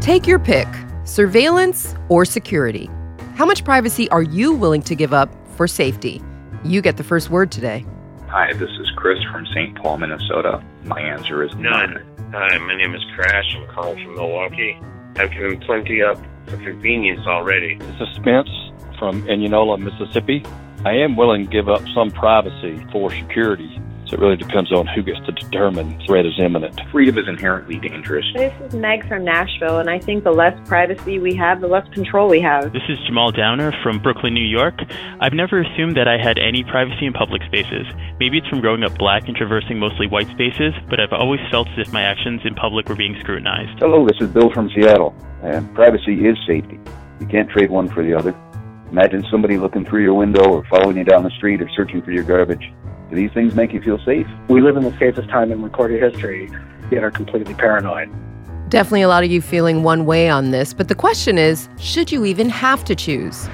Take your pick, surveillance or security. How much privacy are you willing to give up for safety? You get the first word today. Hi, this is Chris from St. Paul, Minnesota. My answer is none. Hi, my name is Crash. I'm calling from Milwaukee. I've given plenty up for convenience already. This is Spence from Indianola, Mississippi. I am willing to give up some privacy for security. So it really depends on who gets to determine threat is imminent. Freedom is inherently dangerous. This is Meg from Nashville, and I think the less privacy we have, the less control we have. This is Jamal Downer from Brooklyn, New York. I've never assumed that I had any privacy in public spaces. Maybe it's from growing up black and traversing mostly white spaces, but I've always felt as if my actions in public were being scrutinized. Hello, this is Bill from Seattle. And privacy is safety. You can't trade one for the other. Imagine somebody looking through your window or following you down the street or searching for your garbage. Do these things make you feel safe? We live in the safest time in recorded history, yet are completely paranoid. Definitely a lot of you feeling one way on this, but the question is, should you even have to choose?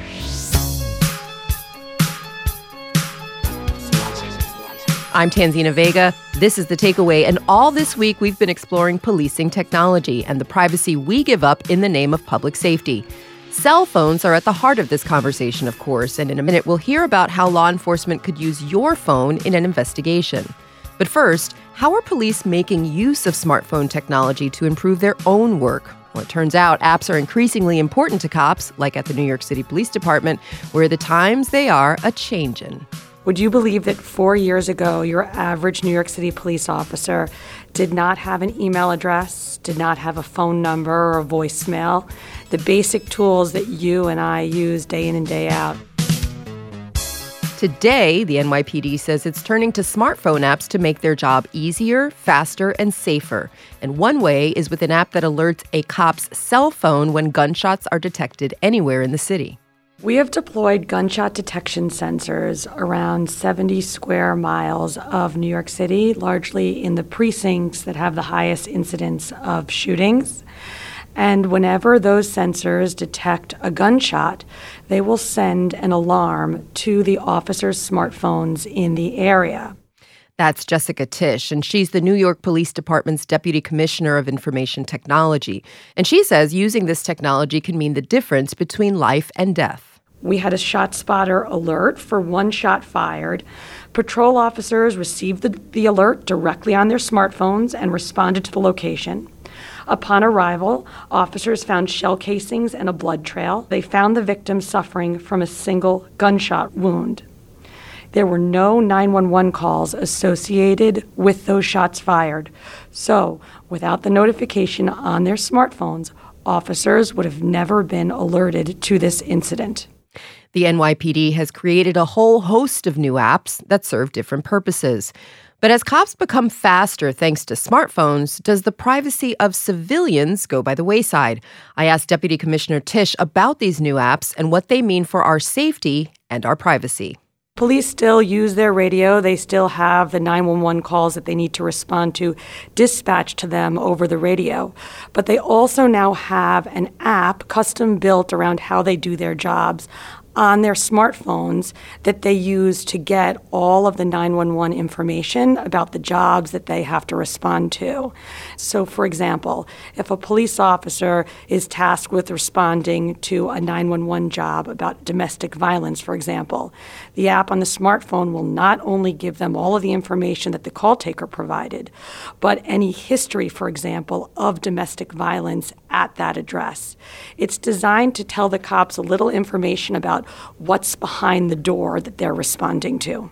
I'm Tanzina Vega. This is The Takeaway, and all this week we've been exploring policing technology and the privacy we give up in the name of public safety. Cell phones are at the heart of this conversation, of course, and in a minute we'll hear about how law enforcement could use your phone in an investigation. But first, how are police making use of smartphone technology to improve their own work? Well, it turns out apps are increasingly important to cops, like at the New York City Police Department, where the times they are a-changin'. Would you believe that 4 years ago, your average New York City police officer did not have an email address, did not have a phone number or a voicemail, the basic tools that you and I use day in and day out? Today, the NYPD says it's turning to smartphone apps to make their job easier, faster, and safer. And one way is with an app that alerts a cop's cell phone when gunshots are detected anywhere in the city. We have deployed gunshot detection sensors around 70 square miles of New York City, largely in the precincts that have the highest incidence of shootings. And whenever those sensors detect a gunshot, they will send an alarm to the officers' smartphones in the area. That's Jessica Tisch, and she's the New York Police Department's Deputy Commissioner of Information Technology. And she says using this technology can mean the difference between life and death. We had a ShotSpotter alert for one shot fired. Patrol officers received the alert directly on their smartphones and responded to the location. Upon arrival, officers found shell casings and a blood trail. They found the victim suffering from a single gunshot wound. There were no 911 calls associated with those shots fired. So, without the notification on their smartphones, officers would have never been alerted to this incident. The NYPD has created a whole host of new apps that serve different purposes. But as cops become faster thanks to smartphones, does the privacy of civilians go by the wayside? I asked Deputy Commissioner Tisch about these new apps and what they mean for our safety and our privacy. Police still use their radio. They still have the 911 calls that they need to respond to dispatched to them over the radio. But they also now have an app custom built around how they do their jobs on their smartphones that they use to get all of the 911 information about the jobs that they have to respond to. So, for example, if a police officer is tasked with responding to a 911 job about domestic violence, for example, the app on the smartphone will not only give them all of the information that the call taker provided, but any history, for example, of domestic violence at that address. It's designed to tell the cops a little information about what's behind the door that they're responding to.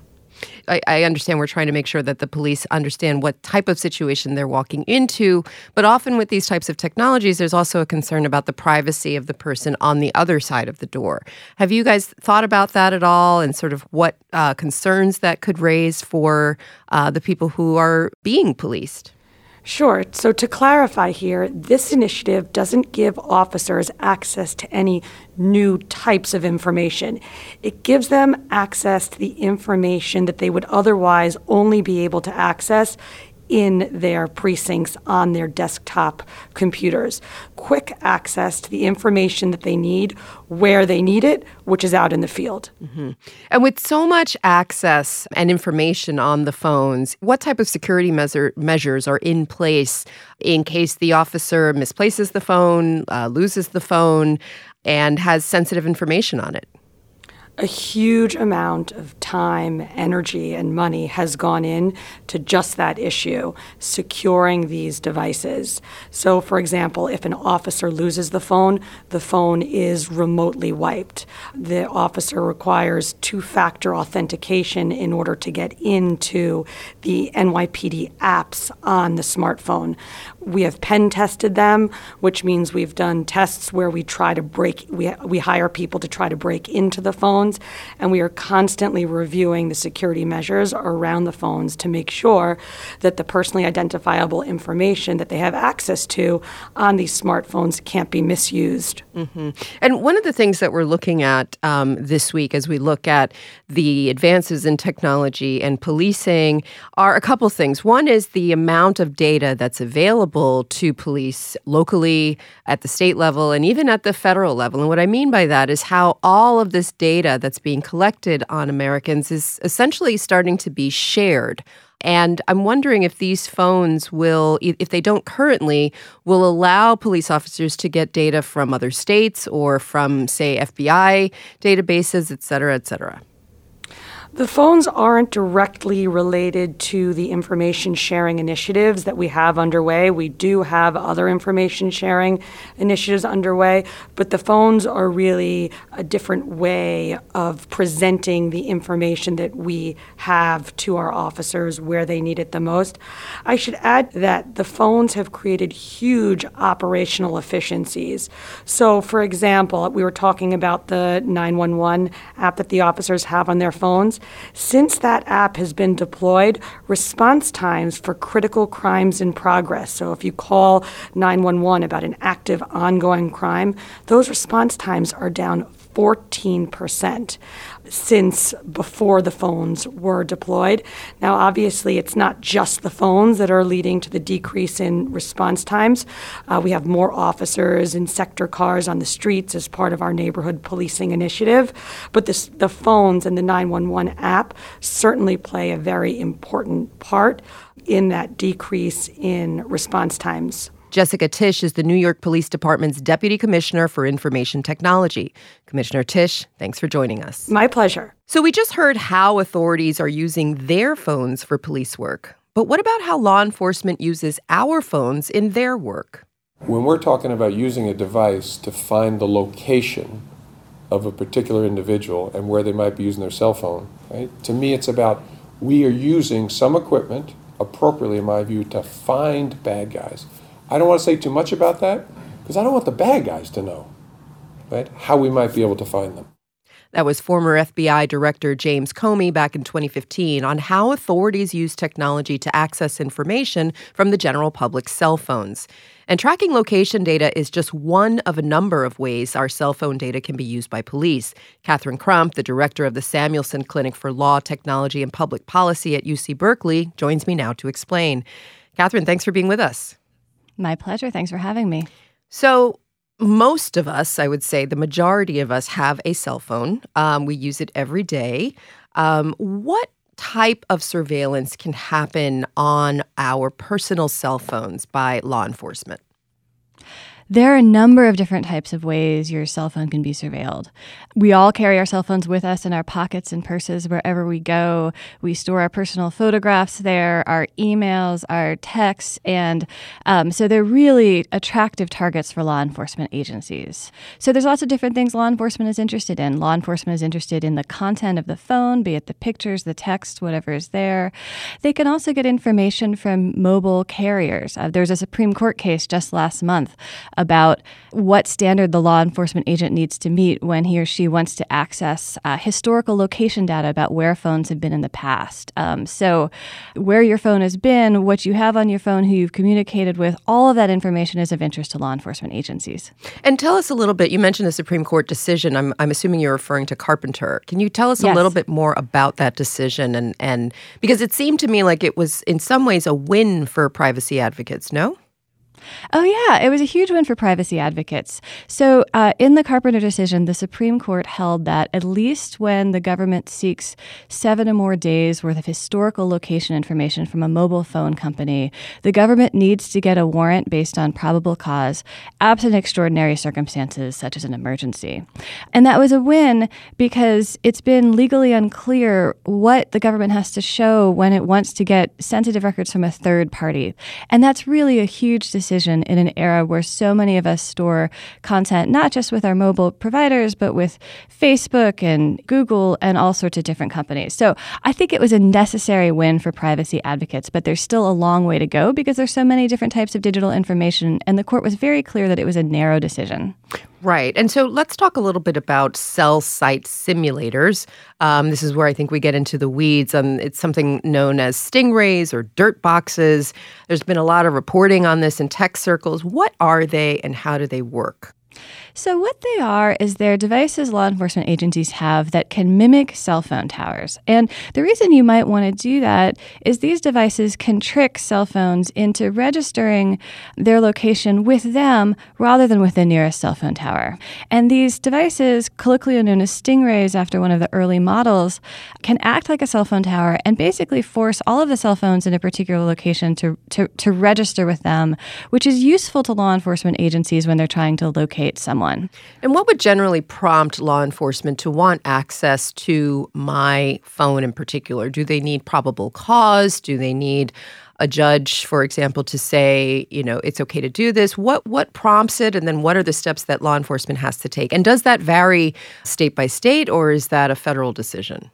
I understand we're trying to make sure that the police understand what type of situation they're walking into, but often with these types of technologies, there's also a concern about the privacy of the person on the other side of the door. Have you guys thought about that at all and sort of what concerns that could raise for the people who are being policed? Sure. So to clarify here, this initiative doesn't give officers access to any new types of information. It gives them access to the information that they would otherwise only be able to access in their precincts on their desktop computers. Quick access to the information that they need where they need it, which is out in the field. Mm-hmm. And with so much access and information on the phones, what type of security measures are in place in case the officer misplaces the phone, loses the phone, and has sensitive information on it? A huge amount of time, energy, and money has gone in to just that issue, securing these devices. So, for example, if an officer loses the phone is remotely wiped. The officer requires two-factor authentication in order to get into the NYPD apps on the smartphone. We have pen tested them, which means we've done tests where we try to we hire people to try to break into the phones, and we are constantly reviewing the security measures around the phones to make sure that the personally identifiable information that they have access to on these smartphones can't be misused. Mm-hmm. And one of the things that we're looking at this week as we look at the advances in technology and policing are a couple things. One is the amount of data that's available to police locally, at the state level, and even at the federal level. And what I mean by that is how all of this data that's being collected on Americans is essentially starting to be shared. And I'm wondering if these phones will, if they don't currently, will allow police officers to get data from other states or from, say, FBI databases, et cetera, et cetera. The phones aren't directly related to the information sharing initiatives that we have underway. We do have other information sharing initiatives underway, but the phones are really a different way of presenting the information that we have to our officers where they need it the most. I should add that the phones have created huge operational efficiencies. So, for example, we were talking about the 911 app that the officers have on their phones. Since that app has been deployed, response times for critical crimes in progress, so if you call 911 about an active ongoing crime, those response times are down 14% since before the phones were deployed. Now, obviously, it's not just the phones that are leading to the decrease in response times. We have more officers in sector cars on the streets as part of our neighborhood policing initiative. But the phones and the 911 app certainly play a very important part in that decrease in response times. Jessica Tisch is the New York Police Department's Deputy Commissioner for Information Technology. Commissioner Tisch, thanks for joining us. My pleasure. So we just heard how authorities are using their phones for police work. But what about how law enforcement uses our phones in their work? When we're talking about using a device to find the location of a particular individual and where they might be using their cell phone, right? To me, it's about we are using some equipment appropriately, in my view, to find bad guys. I don't want to say too much about that because I don't want the bad guys to know, right, how we might be able to find them. That was former FBI Director James Comey back in 2015 on how authorities use technology to access information from the general public's cell phones. And tracking location data is just one of a number of ways our cell phone data can be used by police. Catherine Crump, the director of the Samuelson Clinic for Law, Technology, and Public Policy at UC Berkeley, joins me now to explain. Catherine, thanks for being with us. My pleasure. Thanks for having me. So most of us, I would say the majority of us, have a cell phone. We use it every day. What type of surveillance can happen on our personal cell phones by law enforcement? There are a number of different types of ways your cell phone can be surveilled. We all carry our cell phones with us in our pockets and purses wherever we go. We store our personal photographs there, our emails, our texts, and so they're really attractive targets for law enforcement agencies. So there's lots of different things law enforcement is interested in. Law enforcement is interested in the content of the phone, be it the pictures, the text, whatever is there. They can also get information from mobile carriers. There was a Supreme Court case just last month about what standard the law enforcement agent needs to meet when he or she wants to access historical location data about where phones have been in the past. So where your phone has been, what you have on your phone, who you've communicated with, all of that information is of interest to law enforcement agencies. And tell us a little bit, you mentioned the Supreme Court decision. I'm assuming you're referring to Carpenter. Can you tell us a little bit more about that decision? And because it seemed to me like it was in some ways a win for privacy advocates, no? Oh, yeah. It was a huge win for privacy advocates. So in the Carpenter decision, the Supreme Court held that at least when the government seeks 7 or more days worth of historical location information from a mobile phone company, the government needs to get a warrant based on probable cause, absent extraordinary circumstances such as an emergency. And that was a win because it's been legally unclear what the government has to show when it wants to get sensitive records from a third party. And that's really a huge decision in an era where so many of us store content, not just with our mobile providers, but with Facebook and Google and all sorts of different companies. So I think it was a necessary win for privacy advocates, but there's still a long way to go because there's so many different types of digital information, and the court was very clear that it was a narrow decision. Right. And so let's talk a little bit about cell site simulators. This is where I think we get into the weeds. It's something known as stingrays or dirt boxes. There's been a lot of reporting on this in tech circles. What are they and how do they work? So what they are is they're devices law enforcement agencies have that can mimic cell phone towers. And the reason you might want to do that is these devices can trick cell phones into registering their location with them rather than with the nearest cell phone tower. And these devices, colloquially known as stingrays after one of the early models, can act like a cell phone tower and basically force all of the cell phones in a particular location to register with them, which is useful to law enforcement agencies when they're trying to locate someone. And what would generally prompt law enforcement to want access to my phone in particular? Do they need probable cause? Do they need a judge, for example, to say, it's okay to do this? What prompts it? And then what are the steps that law enforcement has to take? And does that vary state by state, or is that a federal decision?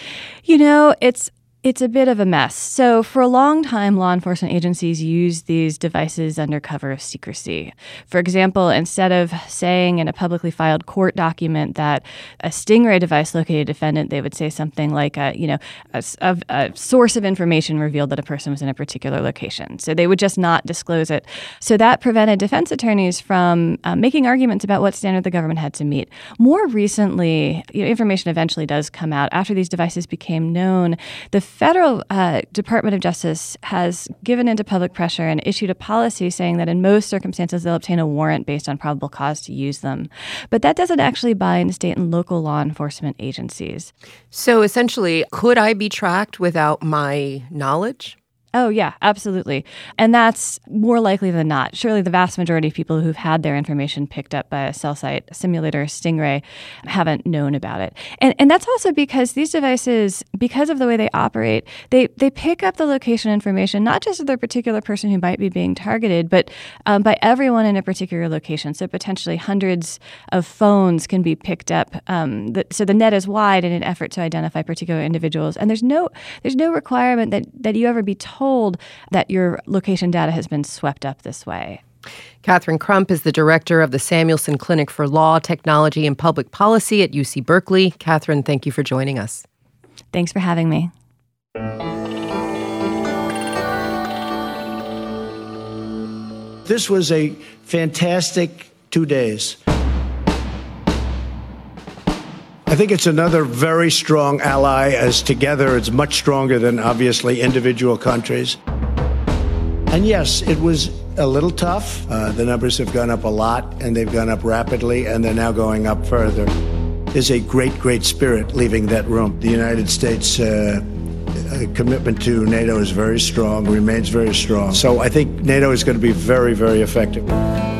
It's a bit of a mess. So for a long time, law enforcement agencies used these devices under cover of secrecy. For example, instead of saying in a publicly filed court document that a stingray device located a defendant, they would say something like, a source of information revealed that a person was in a particular location. So they would just not disclose it. So that prevented defense attorneys from making arguments about what standard the government had to meet. More recently, information eventually does come out. After these devices became known, the federal Department of Justice has given into public pressure and issued a policy saying that in most circumstances they'll obtain a warrant based on probable cause to use them. But that doesn't actually bind state and local law enforcement agencies. So essentially, could I be tracked without my knowledge? Oh, yeah, absolutely. And that's more likely than not. Surely the vast majority of people who've had their information picked up by a cell site simulator, Stingray, haven't known about it. And that's also because these devices, because of the way they operate, they pick up the location information, not just of the particular person who might be being targeted, but by everyone in a particular location. So potentially hundreds of phones can be picked up. So the net is wide in an effort to identify particular individuals. And there's no requirement that you ever be told that your location data has been swept up this way. Catherine Crump is the director of the Samuelson Clinic for Law, Technology, and Public Policy at UC Berkeley. Catherine, thank you for joining us. Thanks for having me. This was a fantastic 2 days. I think it's another very strong ally, as together it's much stronger than, obviously, individual countries. And yes, it was a little tough. The numbers have gone up a lot, and they've gone up rapidly, and they're now going up further. There's a great, great spirit leaving that room. The United States' commitment to NATO is very strong, remains very strong. So I think NATO is going to be very, very effective.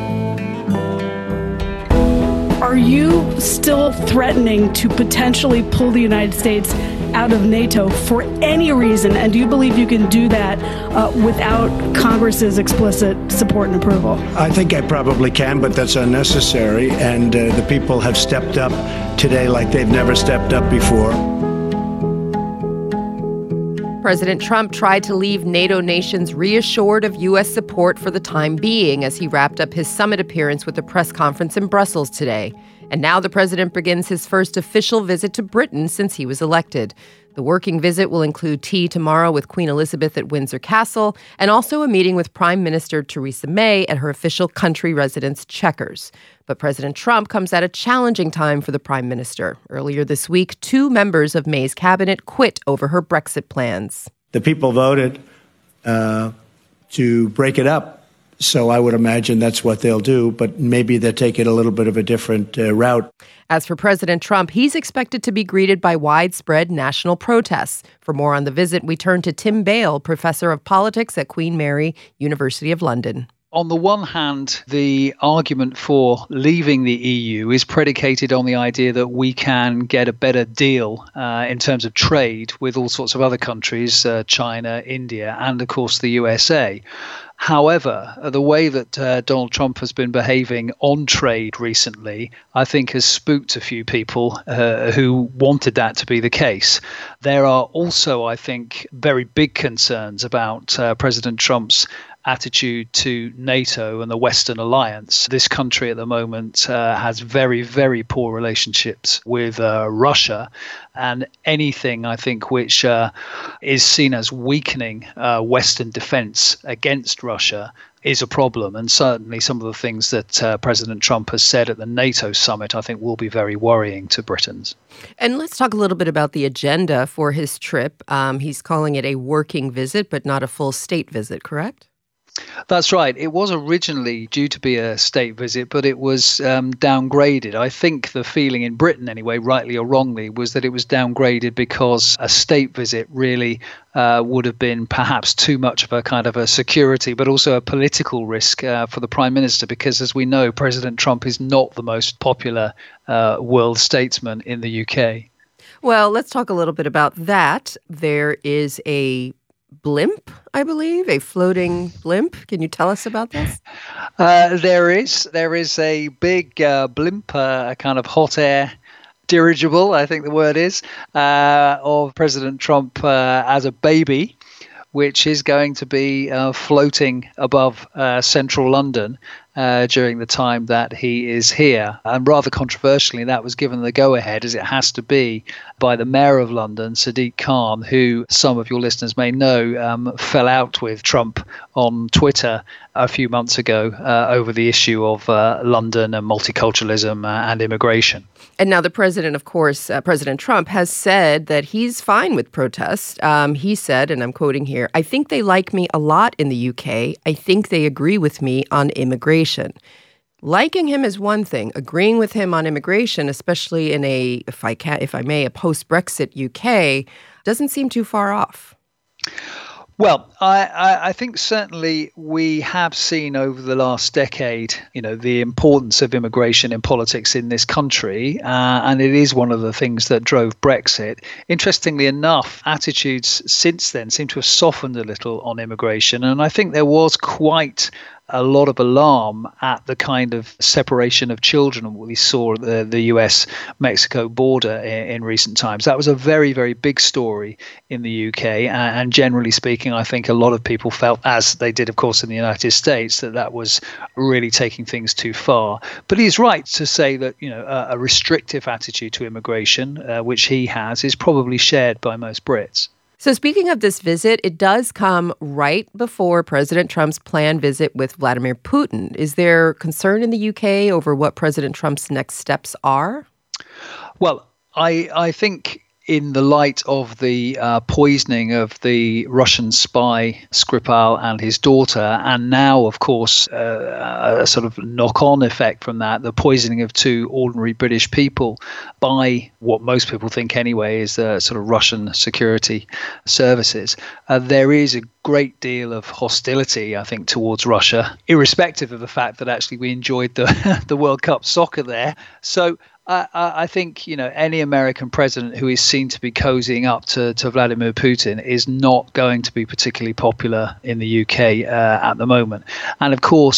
Are you still threatening to potentially pull the United States out of NATO for any reason? And do you believe you can do that without Congress's explicit support and approval? I think I probably can, but that's unnecessary. And the people have stepped up today like they've never stepped up before. President Trump tried to leave NATO nations reassured of U.S. support for the time being as he wrapped up his summit appearance with a press conference in Brussels today. And now the president begins his first official visit to Britain since he was elected. The working visit will include tea tomorrow with Queen Elizabeth at Windsor Castle and also a meeting with Prime Minister Theresa May at her official country residence, Chequers. But President Trump comes at a challenging time for the Prime Minister. Earlier this week, 2 members of May's cabinet quit over her Brexit plans. The people voted to break it up. So I would imagine that's what they'll do, but maybe they're taking a little bit of a different route. As for President Trump, he's expected to be greeted by widespread national protests. For more on the visit, we turn to Tim Bale, professor of politics at Queen Mary, University of London. On the one hand, the argument for leaving the EU is predicated on the idea that we can get a better deal in terms of trade with all sorts of other countries, China, India, and of course the USA. However, the way that Donald Trump has been behaving on trade recently, I think has spooked a few people who wanted that to be the case. There are also, I think, very big concerns about President Trump's attitude to NATO and the Western alliance. This country at the moment has very, very poor relationships with Russia, and anything, I think, which is seen as weakening Western defense against Russia is a problem. And certainly some of the things that President Trump has said at the NATO summit, I think, will be very worrying to Britons. And let's talk a little bit about the agenda for his trip. He's calling it a working visit, but not a full state visit, correct? That's right. It was originally due to be a state visit, but it was downgraded. I think the feeling in Britain, anyway, rightly or wrongly, was that it was downgraded because a state visit really would have been perhaps too much of a kind of a security, but also a political risk for the Prime Minister, because, as we know, President Trump is not the most popular world statesman in the UK. Well, let's talk a little bit about that. There is a blimp, I believe, a floating blimp. Can you tell us about this? There is a big blimp, a kind of hot air dirigible, I think the word is, of President Trump as a baby, which is going to be floating above central London during the time that he is here. And rather controversially, that was given the go-ahead, as it has to be, by the Mayor of London, Sadiq Khan, who some of your listeners may know fell out with Trump on Twitter a few months ago over the issue of London and multiculturalism and immigration. And now the president, of course, President Trump, has said that he's fine with protests. He said, and I'm quoting here, "I think they like me a lot in the UK. I think they agree with me on immigration." Liking him is one thing. Agreeing with him on immigration, especially in a, if I may, a post-Brexit UK, doesn't seem too far off. Well, I think certainly we have seen over the last decade, the importance of immigration in politics in this country, and it is one of the things that drove Brexit. Interestingly enough, attitudes since then seem to have softened a little on immigration, and I think there was quite a lot of alarm at the kind of separation of children we saw at the US-Mexico border in recent times. That was a very, very big story in the UK. And generally speaking, I think a lot of people felt, as they did, of course, in the United States, that was really taking things too far. But he's right to say that, a restrictive attitude to immigration, which he has, is probably shared by most Brits. So speaking of this visit, it does come right before President Trump's planned visit with Vladimir Putin. Is there concern in the UK over what President Trump's next steps are? Well, I think in the light of the poisoning of the Russian spy Skripal and his daughter, and now, of course, a sort of knock-on effect from that, the poisoning of 2 ordinary British people by what most people think anyway is the sort of Russian security services, there is a great deal of hostility, I think, towards Russia, irrespective of the fact that actually we enjoyed the World Cup soccer there. So I think, any American president who is seen to be cozying up to Vladimir Putin is not going to be particularly popular in the UK at the moment. And of course,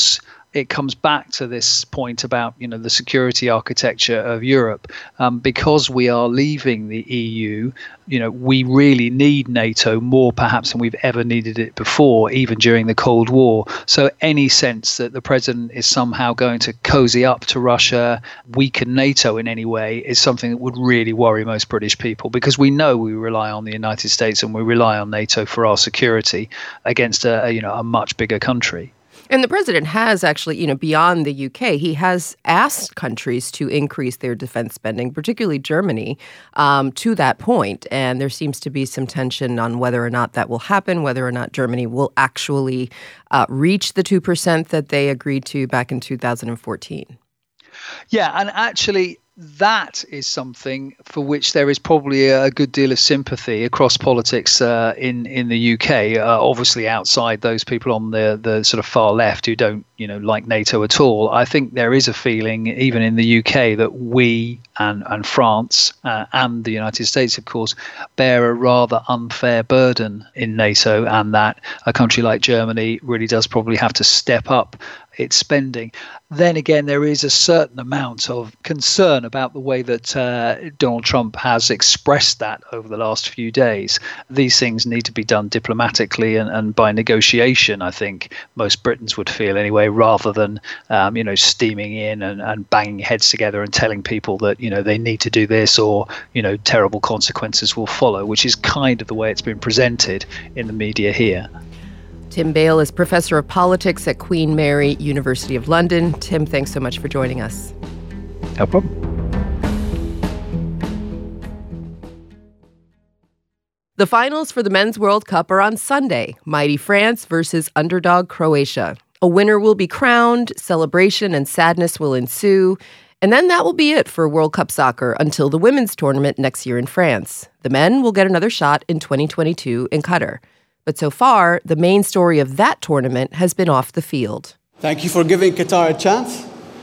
it comes back to this point about, the security architecture of Europe. Because we are leaving the EU, we really need NATO more perhaps than we've ever needed it before, even during the Cold War. So any sense that the president is somehow going to cozy up to Russia, weaken NATO in any way, is something that would really worry most British people, because we know we rely on the United States and we rely on NATO for our security against a much bigger country. And the president has actually, beyond the UK, he has asked countries to increase their defense spending, particularly Germany, to that point. And there seems to be some tension on whether or not that will happen, whether or not Germany will actually reach the 2% that they agreed to back in 2014. Yeah, and actually, that is something for which there is probably a good deal of sympathy across politics in the UK. Obviously, outside those people on the sort of far left who don't like NATO at all, I think there is a feeling even in the UK that we and France and the United States, of course, bear a rather unfair burden in NATO, and that a country like Germany really does probably have to step up its spending. Then again, there is a certain amount of concern about the way that Donald Trump has expressed that over the last few days. These things need to be done diplomatically and by negotiation, I think most Britons would feel anyway, rather than steaming in and banging heads together and telling people that they need to do this, or terrible consequences will follow, which is kind of the way it's been presented in the media here. Tim Bale is professor of politics at Queen Mary, University of London. Tim, thanks so much for joining us. No problem. The finals for the Men's World Cup are on Sunday. Mighty France versus underdog Croatia. A winner will be crowned, celebration and sadness will ensue, and then that will be it for World Cup soccer until the women's tournament next year in France. The men will get another shot in 2022 in Qatar. But so far, the main story of that tournament has been off the field. Thank you for giving Qatar a chance,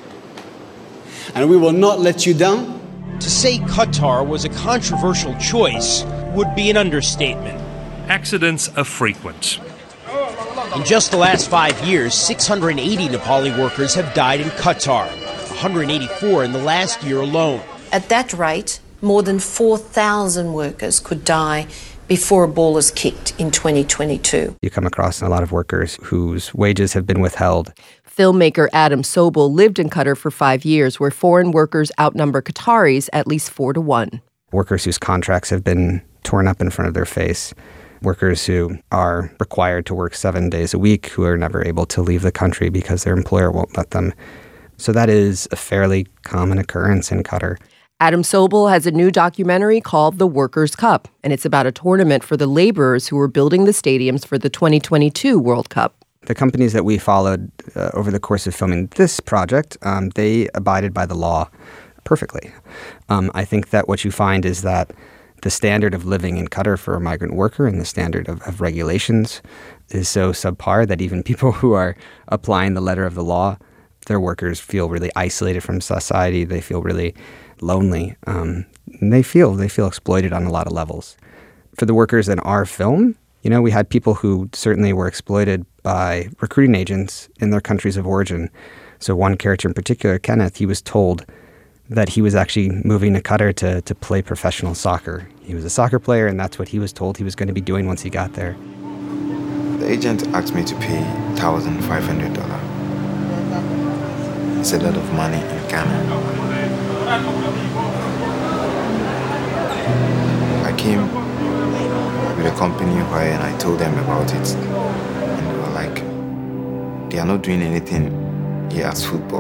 and we will not let you down. To say Qatar was a controversial choice would be an understatement. Accidents are frequent. In just the last 5 years, 680 Nepali workers have died in Qatar, 184 in the last year alone. At that rate, more than 4,000 workers could die before a ball is kicked in 2022. You come across a lot of workers whose wages have been withheld. Filmmaker Adam Sobel lived in Qatar for 5 years, where foreign workers outnumber Qataris at least 4-1. Workers whose contracts have been torn up in front of their face. Workers who are required to work 7 days a week, who are never able to leave the country because their employer won't let them. So that is a fairly common occurrence in Qatar. Adam Sobel has a new documentary called The Workers' Cup, and it's about a tournament for the laborers who are building the stadiums for the 2022 World Cup. The companies that we followed over the course of filming this project, they abided by the law perfectly. I think that what you find is that the standard of living in Qatar for a migrant worker and the standard of regulations is so subpar that even people who are applying the letter of the law, their workers feel really isolated from society. They feel really lonely. And they feel exploited on a lot of levels. For the workers in our film, we had people who certainly were exploited by recruiting agents in their countries of origin. So one character in particular, Kenneth, he was told that he was actually moving to Qatar to play professional soccer. He was a soccer player, and that's what he was told he was going to be doing once he got there. The agent asked me to pay $1,500. It's a lot of money in Ghana. I came with a company where and I told them about it, and they were like, they are not doing anything here as football.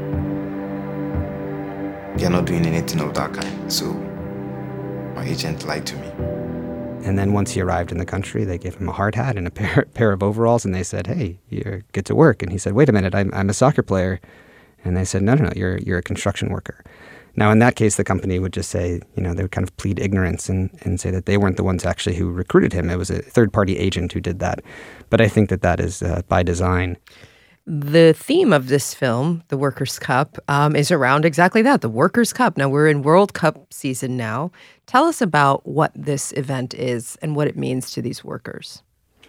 They are not doing anything of that kind. So my agent lied to me. And then once he arrived in the country, they gave him a hard hat and a pair of overalls, and they said, "Hey, you get to work." And he said, "Wait a minute, I'm a soccer player." And they said, no, you're a construction worker. Now, in that case, the company would just say, they would kind of plead ignorance and say that they weren't the ones actually who recruited him. It was a third-party agent who did that. But I think that is by design. The theme of this film, The Workers' Cup, is around exactly that, the Workers' Cup. Now, we're in World Cup season now. Tell us about what this event is and what it means to these workers.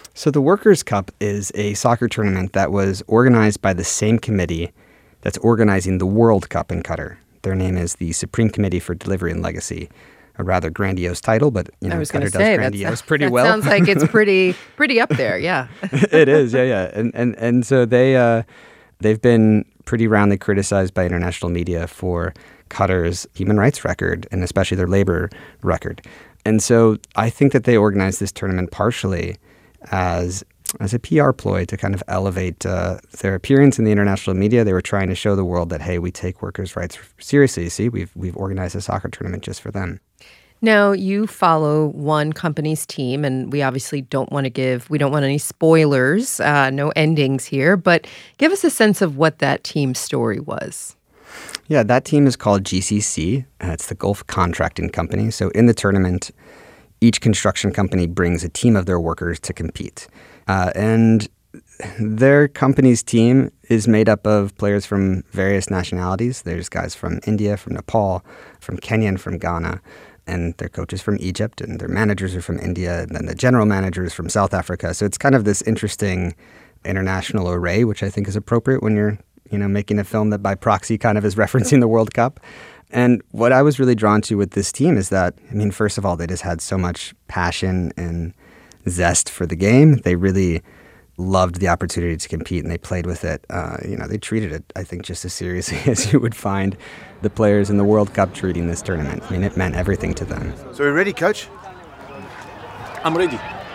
So the Workers' Cup is a soccer tournament that was organized by the same committee that's organizing the World Cup in Qatar. Their name is the Supreme Committee for Delivery and Legacy. A rather grandiose title, but Qatar does grandiose pretty well. Sounds like it's pretty up there, yeah. It is, yeah. And so they've been pretty roundly criticized by international media for Qatar's human rights record, and especially their labor record. And so I think that they organized this tournament partially as a PR ploy to kind of elevate their appearance in the international media. They were trying to show the world that, hey, we take workers' rights seriously. See, we've organized a soccer tournament just for them. Now, you follow one company's team, and we obviously don't want any spoilers, no endings here, but give us a sense of what that team's story was. Yeah, that team is called GCC. It's the Gulf Contracting Company. So in the tournament, each construction company brings a team of their workers to compete. And their company's team is made up of players from various nationalities. There's guys from India, from Nepal, from Kenya, and from Ghana. And their coaches from Egypt, and their managers are from India, and then the general manager is from South Africa. So it's kind of this interesting international array, which I think is appropriate when you're, making a film that by proxy kind of is referencing the World Cup. And what I was really drawn to with this team is that, first of all, they just had so much passion and zest for the game. They really loved the opportunity to compete, and they played with it. They treated it, I think, just as seriously as you would find the players in the World Cup treating this tournament. It meant everything to them. So you ready, Coach? I'm ready.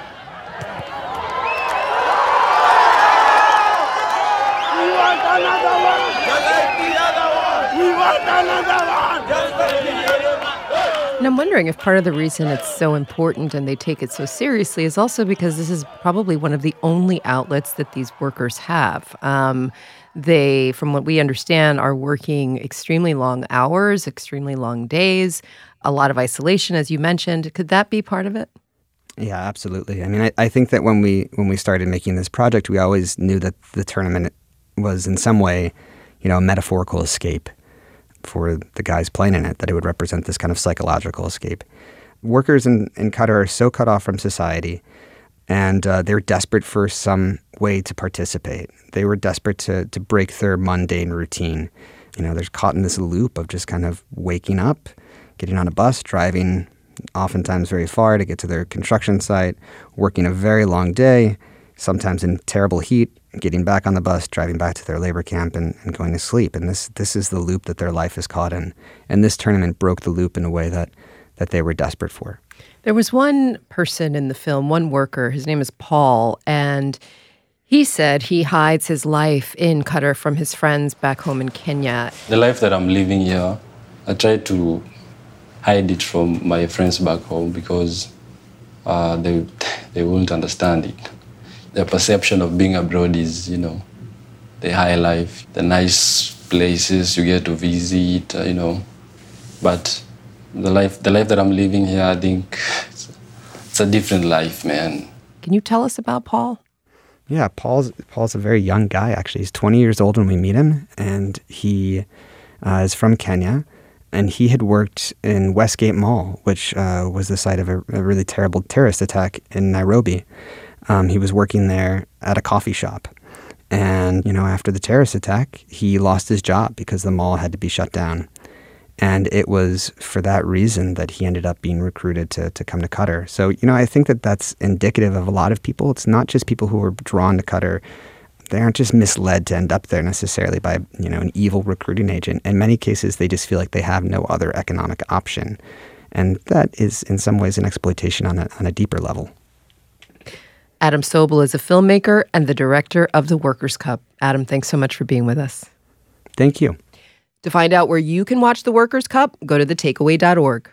We want another one! Just like the other one! We want another one! Just like the other one! And I'm wondering if part of the reason it's so important and they take it so seriously is also because this is probably one of the only outlets that these workers have. They, from what we understand, are working extremely long hours, extremely long days, a lot of isolation, as you mentioned. Could that be part of it? Yeah, absolutely. I think that when we started making this project, we always knew that the tournament was in some way, a metaphorical escape for the guys playing in it, that it would represent this kind of psychological escape. Workers in Qatar are so cut off from society, and they're desperate for some way to participate. They were desperate to break their mundane routine. They're caught in this loop of just kind of waking up, getting on a bus, driving oftentimes very far to get to their construction site, working a very long day, sometimes in terrible heat, getting back on the bus, driving back to their labor camp and going to sleep. And this is the loop that their life is caught in. And this tournament broke the loop in a way that they were desperate for. There was one person in the film, one worker, his name is Paul, and he said he hides his life in Qatar from his friends back home in Kenya. The life that I'm living here, I try to hide it from my friends back home because they won't understand it. Their perception of being abroad is, the high life, the nice places you get to visit, But the life that I'm living here, I think it's a different life, man. Can you tell us about Paul? Yeah, Paul's a very young guy, actually. He's 20 years old when we meet him, and he is from Kenya. And he had worked in Westgate Mall, which was the site of a really terrible terrorist attack in Nairobi. He was working there at a coffee shop. And, after the terrorist attack, he lost his job because the mall had to be shut down. And it was for that reason that he ended up being recruited to come to Qatar. So, I think that that's indicative of a lot of people. It's not just people who are drawn to Qatar. They aren't just misled to end up there necessarily by, an evil recruiting agent. In many cases, they just feel like they have no other economic option. And that is, in some ways, an exploitation on a deeper level. Adam Sobel is a filmmaker and the director of the Workers' Cup. Adam, thanks so much for being with us. Thank you. To find out where you can watch the Workers' Cup, go to thetakeaway.org.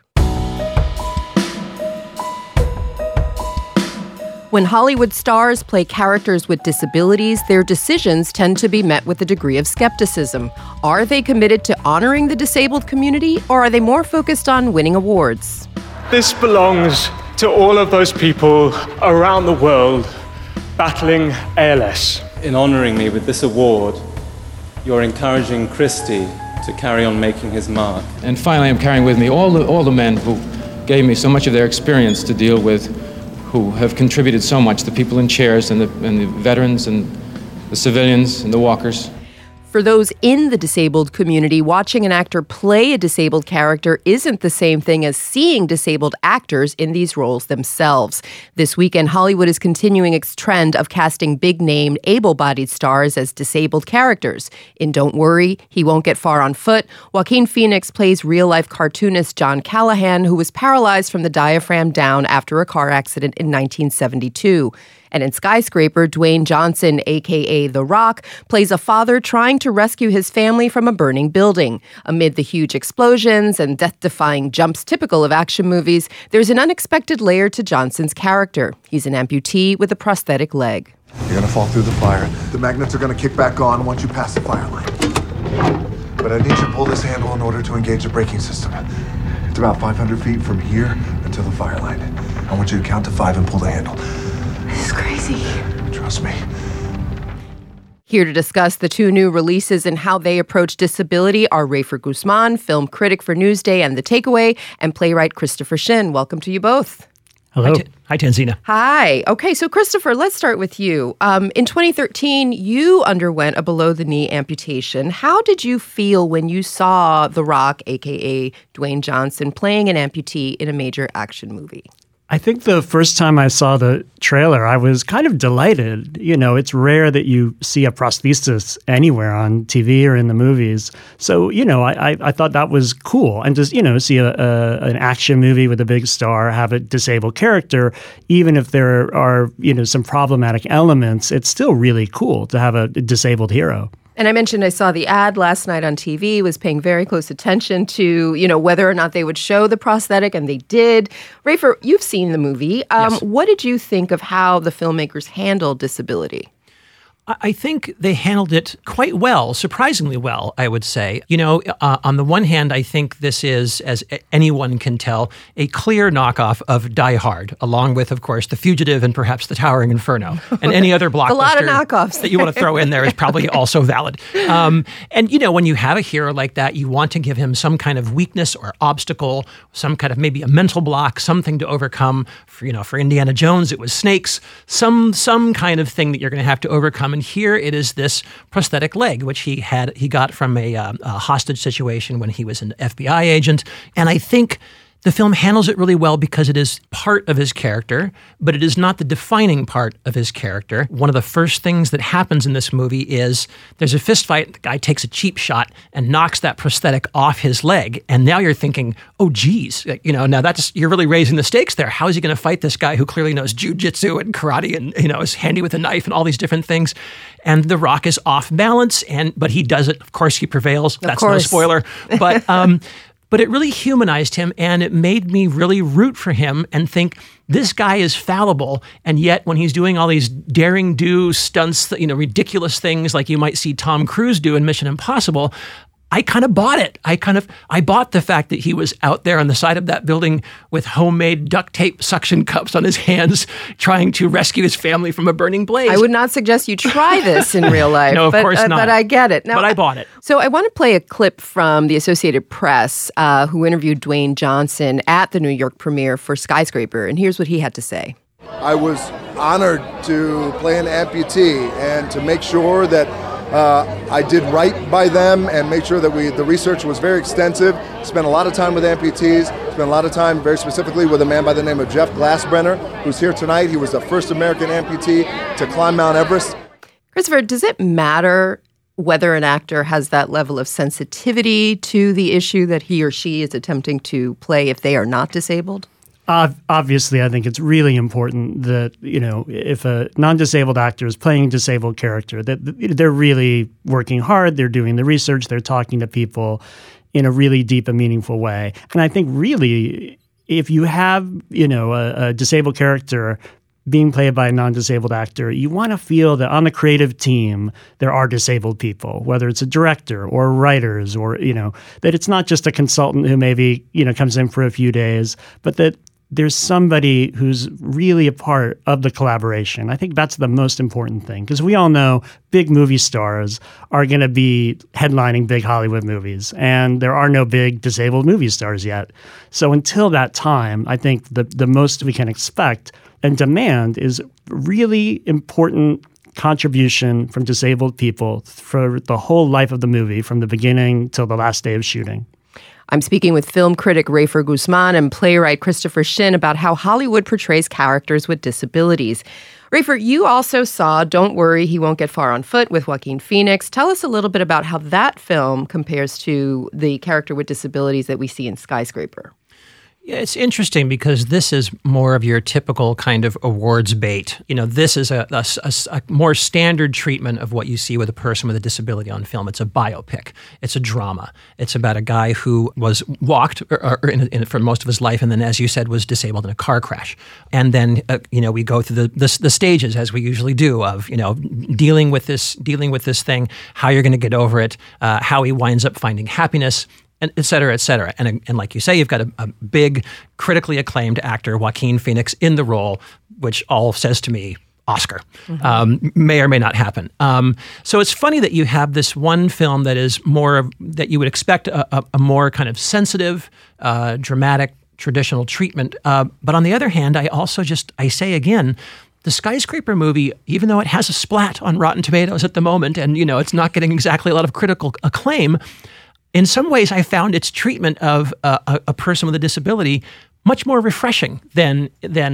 When Hollywood stars play characters with disabilities, their decisions tend to be met with a degree of skepticism. Are they committed to honoring the disabled community, or are they more focused on winning awards? This belongs to all of those people around the world battling ALS. In honoring me with this award, you're encouraging Christy to carry on making his mark. And finally, I'm carrying with me all the men who gave me so much of their experience to deal with who have contributed so much, the people in chairs and the veterans and the civilians and the walkers. For those in the disabled community, watching an actor play a disabled character isn't the same thing as seeing disabled actors in these roles themselves. This weekend, Hollywood is continuing its trend of casting big-name, able-bodied stars as disabled characters. In Don't Worry, He Won't Get Far on Foot, Joaquin Phoenix plays real-life cartoonist John Callahan, who was paralyzed from the diaphragm down after a car accident in 1972. And in Skyscraper, Dwayne Johnson, a.k.a. The Rock, plays a father trying to rescue his family from a burning building. Amid the huge explosions and death-defying jumps typical of action movies, there's an unexpected layer to Johnson's character. He's an amputee with a prosthetic leg. You're going to fall through the fire. The magnets are going to kick back on once you pass the fire line. But I need you to pull this handle in order to engage the braking system. It's about 500 feet from here until the fire line. I want you to count to 5 and pull the handle. This is crazy. Trust me. Here to discuss the two new releases and how they approach disability are Rafer Guzman, film critic for Newsday and The Takeaway, and playwright Christopher Shin. Welcome to you both. Hello. Hi, Tanzina. Hi. Okay, so Christopher, let's start with you. In 2013, you underwent a below-the-knee amputation. How did you feel when you saw The Rock, a.k.a. Dwayne Johnson, playing an amputee in a major action movie? I think the first time I saw the trailer, I was kind of delighted. You know, it's rare that you see a prosthesis anywhere on TV or in the movies. So, you know, I thought that was cool. And just, you know, see an action movie with a big star have a disabled character, even if there are, you know, some problematic elements, it's still really cool to have a disabled hero. And I mentioned I saw the ad last night on TV, was paying very close attention to, you know, whether or not they would show the prosthetic, and they did. Rafer, you've seen the movie. Yes. What did you think of how the filmmakers handled disability? I think they handled it quite well, surprisingly well, I would say. You know, on the one hand, I think this is, as anyone can tell, a clear knockoff of Die Hard, along with, of course, The Fugitive and perhaps The Towering Inferno. And any other blockbuster a lot of knockoffs that you want to throw in there is probably also valid. And, you know, when you have a hero like that, you want to give him some kind of weakness or obstacle, some kind of maybe a mental block, something to overcome. For Indiana Jones, it was snakes, some kind of thing that you're going to have to overcome. And here it is this prosthetic leg, which he got from a hostage situation when he was an FBI agent. And I think the film handles it really well because it is part of his character, but it is not the defining part of his character. One of the first things that happens in this movie is there's a fist fight. The guy takes a cheap shot and knocks that prosthetic off his leg. And now you're thinking, oh, geez, you know, now you're really raising the stakes there. How is he going to fight this guy who clearly knows jujitsu and karate and, you know, is handy with a knife and all these different things? And The Rock is off balance, but he does it. Of course, he prevails. That's no spoiler. But it really humanized him, and it made me really root for him and think, this guy is fallible, and yet when he's doing all these daring-do stunts, you know, ridiculous things like you might see Tom Cruise do in Mission Impossible, I kind of bought it. I bought the fact that he was out there on the side of that building with homemade duct tape suction cups on his hands trying to rescue his family from a burning blaze. I would not suggest you try this in real life. No, of course not. But I get it. Now, but I bought it. So I want to play a clip from the Associated Press, who interviewed Dwayne Johnson at the New York premiere for Skyscraper. And here's what he had to say. I was honored to play an amputee and to make sure that I did right by them and make sure that the research was very extensive. Spent a lot of time with amputees, spent a lot of time very specifically with a man by the name of Jeff Glassbrenner, who's here tonight. He was the first American amputee to climb Mount Everest. Christopher, does it matter whether an actor has that level of sensitivity to the issue that he or she is attempting to play if they are not disabled? Obviously, I think it's really important that, you know, if a non-disabled actor is playing a disabled character, that they're really working hard, they're doing the research, they're talking to people in a really deep and meaningful way. And I think really, if you have, you know, a disabled character being played by a non-disabled actor, you want to feel that on the creative team, there are disabled people, whether it's a director or writers or, you know, that it's not just a consultant who maybe, you know, comes in for a few days, but that there's somebody who's really a part of the collaboration. I think that's the most important thing, because we all know big movie stars are going to be headlining big Hollywood movies, and there are no big disabled movie stars yet. So until that time, I think the most we can expect and demand is really important contribution from disabled people for the whole life of the movie, from the beginning till the last day of shooting. I'm speaking with film critic Rafer Guzman and playwright Christopher Shin about how Hollywood portrays characters with disabilities. Rafer, you also saw Don't Worry, He Won't Get Far on Foot with Joaquin Phoenix. Tell us a little bit about how that film compares to the character with disabilities that we see in Skyscraper. Yeah, it's interesting because this is more of your typical kind of awards bait. This is a more standard treatment of what you see with a person with a disability on film. It's a biopic. It's a drama. It's about a guy who was walked for most of his life, and then, as you said, was disabled in a car crash. And then, we go through the stages, as we usually do, of dealing with this thing, how you're going to get over it, how he winds up finding happiness, and et cetera, et cetera. And like you say, you've got a big, critically acclaimed actor, Joaquin Phoenix, in the role, which all says to me, Oscar. May or may not happen. So it's funny that you have this one film that is more that you would expect a more kind of sensitive, dramatic, traditional treatment. But on the other hand, I say again, the Skyscraper movie, even though it has a splat on Rotten Tomatoes at the moment, and it's not getting exactly a lot of critical acclaim, in some ways, I found its treatment of a person with a disability much more refreshing than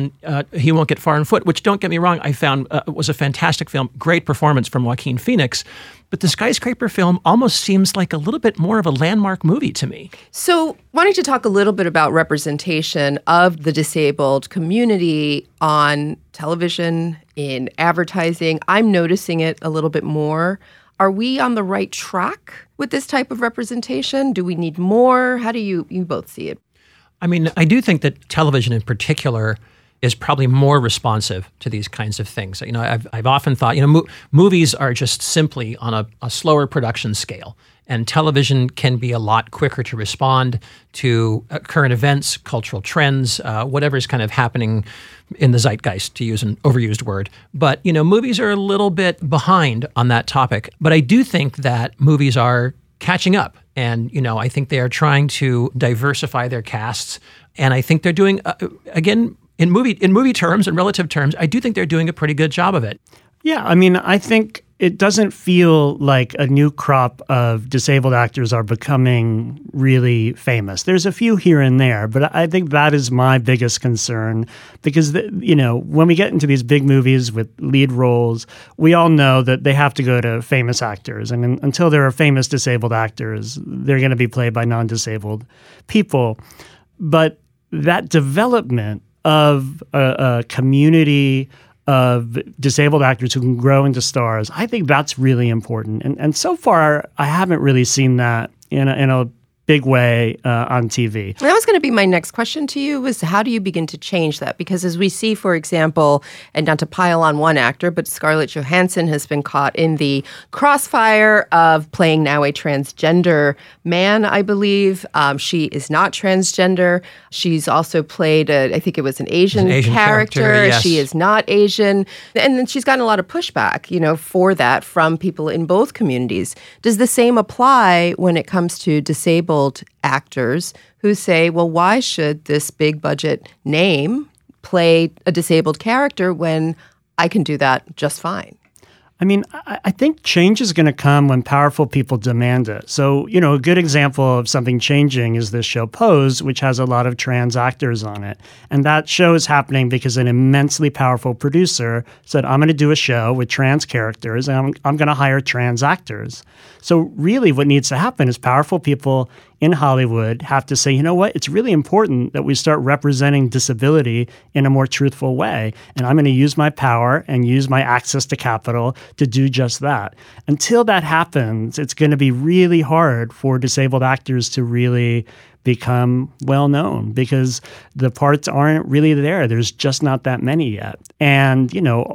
He Won't Get Far on Foot, which, don't get me wrong, I found was a fantastic film, great performance from Joaquin Phoenix. But the Skyscraper film almost seems like a little bit more of a landmark movie to me. So why don't you talk a little bit about representation of the disabled community on television, in advertising? I'm noticing it a little bit more. Are we on the right track with this type of representation? Do we need more? How do you both see it? I mean, I do think that television in particular is probably more responsive to these kinds of things. I've often thought, movies are just simply on a slower production scale, and television can be a lot quicker to respond to current events, cultural trends, whatever's kind of happening in the zeitgeist, to use an overused word. But, movies are a little bit behind on that topic. But I do think that movies are catching up. And, I think they are trying to diversify their casts. And I think they're doing, again, in movie terms and relative terms, I do think they're doing a pretty good job of it. Yeah, I mean, I think it doesn't feel like a new crop of disabled actors are becoming really famous. There's a few here and there, but I think that is my biggest concern because, when we get into these big movies with lead roles, we all know that they have to go to famous actors. And until there are famous disabled actors, they're going to be played by non-disabled people. But that development of a community of disabled actors who can grow into stars, I think that's really important. And so far, I haven't really seen that in a big way on TV. That was going to be my next question to you, was how do you begin to change that? Because as we see, for example, and not to pile on one actor, but Scarlett Johansson has been caught in the crossfire of playing now a transgender man, I believe. She is not transgender. She's also played, I think it was an Asian character. Yes. She is not Asian. And then she's gotten a lot of pushback, for that from people in both communities. Does the same apply when it comes to disabled actors who say, well, why should this big budget name play a disabled character when I can do that just fine? I mean, I think change is going to come when powerful people demand it. So, a good example of something changing is this show Pose, which has a lot of trans actors on it. And that show is happening because an immensely powerful producer said, I'm going to do a show with trans characters, and I'm going to hire trans actors. So really what needs to happen is powerful people in Hollywood have to say, you know what, it's really important that we start representing disability in a more truthful way. And I'm going to use my power and use my access to capital to do just that. Until that happens, it's going to be really hard for disabled actors to really become well-known because the parts aren't really there. There's just not that many yet. And,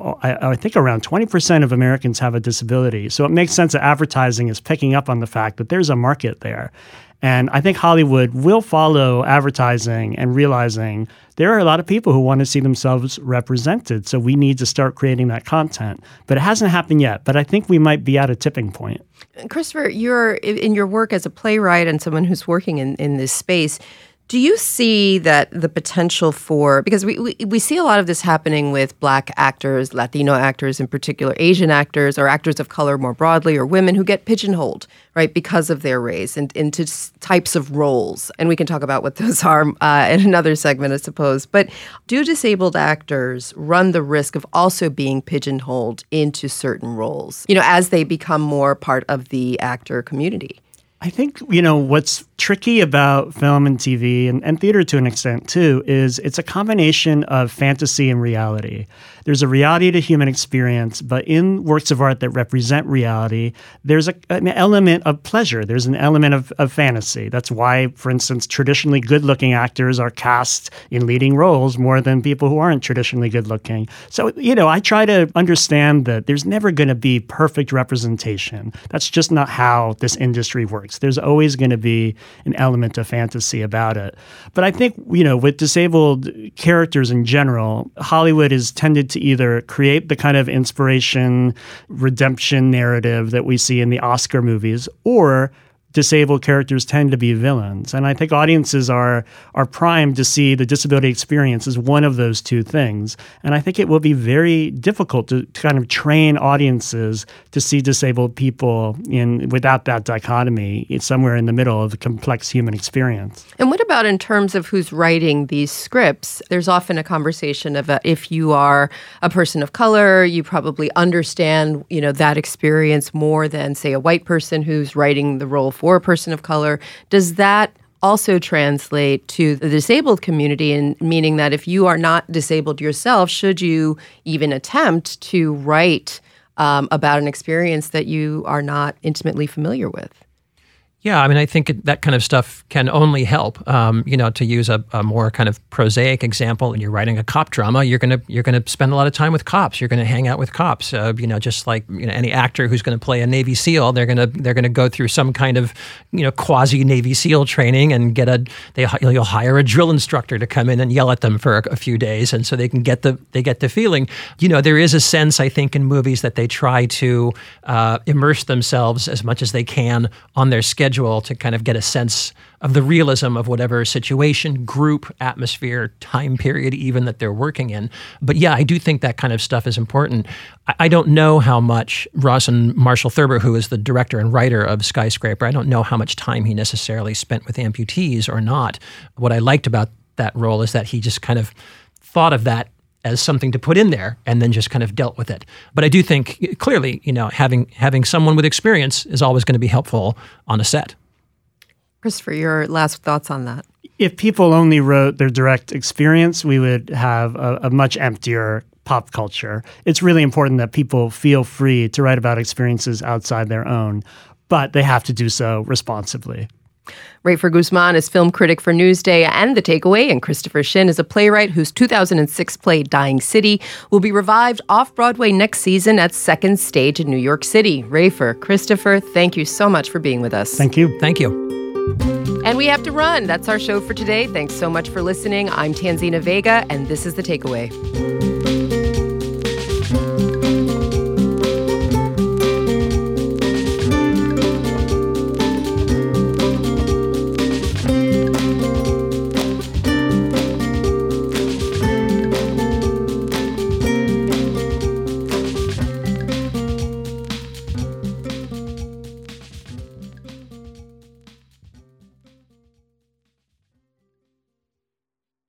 I think around 20% of Americans have a disability. So it makes sense that advertising is picking up on the fact that there's a market there. And I think Hollywood will follow advertising and realizing there are a lot of people who want to see themselves represented. So we need to start creating that content. But it hasn't happened yet. But I think we might be at a tipping point. Christopher, you're in your work as a playwright and someone who's working in this space. Do you see that the potential for, because we see a lot of this happening with Black actors, Latino actors in particular, Asian actors, or actors of color more broadly, or women who get pigeonholed, right, because of their race and into types of roles. And we can talk about what those are in another segment, I suppose. But do disabled actors run the risk of also being pigeonholed into certain roles, as they become more part of the actor community? I think, what's tricky about film and TV and theater to an extent too is it's a combination of fantasy and reality. There's a reality to human experience, but in works of art that represent reality, there's an element of pleasure. There's an element of fantasy. That's why, for instance, traditionally good-looking actors are cast in leading roles more than people who aren't traditionally good-looking. So, I try to understand that there's never going to be perfect representation. That's just not how this industry works. There's always going to be an element of fantasy about it. But I think, with disabled characters in general, Hollywood has tended to either create the kind of inspiration, redemption narrative that we see in the Oscar movies, or disabled characters tend to be villains. And I think audiences are primed to see the disability experience as one of those two things. And I think it will be very difficult to kind of train audiences to see disabled people without that dichotomy. It's somewhere in the middle of the complex human experience. And what about in terms of who's writing these scripts? There's often a conversation of if you are a person of color, you probably understand, that experience more than, say, a white person who's writing the role for a person of color. Does that also translate to the disabled community, and meaning that if you are not disabled yourself, should you even attempt to write about an experience that you are not intimately familiar with? Yeah, I mean, I think that kind of stuff can only help. To use a more kind of prosaic example, when you're writing a cop drama, you're gonna spend a lot of time with cops. You're gonna hang out with cops. Just like any actor who's going to play a Navy SEAL, they're gonna go through some kind of quasi Navy SEAL training and you'll hire a drill instructor to come in and yell at them for a few days, and so they get the feeling. There is a sense, I think, in movies that they try to immerse themselves as much as they can on their schedule to kind of get a sense of the realism of whatever situation, group, atmosphere, time period even that they're working in. But yeah, I do think that kind of stuff is important. I don't know how much Rawson Marshall Thurber, who is the director and writer of Skyscraper, I don't know how much time he necessarily spent with amputees or not. What I liked about that role is that he just kind of thought of that as something to put in there and then just kind of dealt with it. But I do think clearly, having someone with experience is always going to be helpful on a set. Christopher, your last thoughts on that? If people only wrote their direct experience, we would have a much emptier pop culture. It's really important that people feel free to write about experiences outside their own, but they have to do so responsibly. Rafer Guzman is film critic for Newsday and The Takeaway, and Christopher Shin is a playwright whose 2006 play Dying City will be revived off-Broadway next season at Second Stage in New York City. Rafer, Christopher, thank you so much for being with us. Thank you. Thank you. And we have to run. That's our show for today. Thanks so much for listening. I'm Tanzina Vega, and this is The Takeaway.